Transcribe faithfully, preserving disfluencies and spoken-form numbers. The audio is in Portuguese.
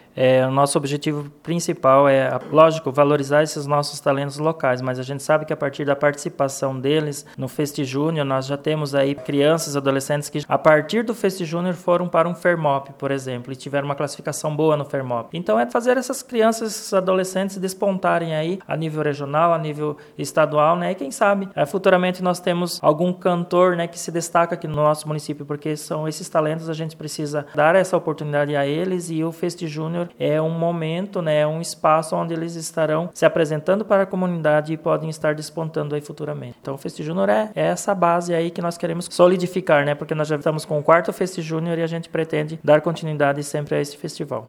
É, o nosso objetivo principal é, lógico, valorizar esses nossos talentos locais, mas a gente sabe que a partir da participação deles no Fest Júnior, nós já temos aí crianças e adolescentes que a partir do Fest Júnior foram para um Fermop, por exemplo, e tiveram uma classificação boa no Fermop. Então é fazer essas crianças, esses adolescentes despontarem aí a nível regional, a nível estadual, né? E quem sabe, é, futuramente nós temos algum cantor, né, que se destaca aqui no nosso município, porque são esses talentos, a gente precisa dar essa oportunidade a eles, e o Fest Júnior é um momento, né, é um espaço onde eles estarão se apresentando para a comunidade e podem estar despontando aí futuramente. Então o Fest Júnior é, é essa base aí que nós queremos solidificar, né, porque nós já estamos com o quarto Fest Júnior e a gente pretende dar continuidade sempre a esse festival.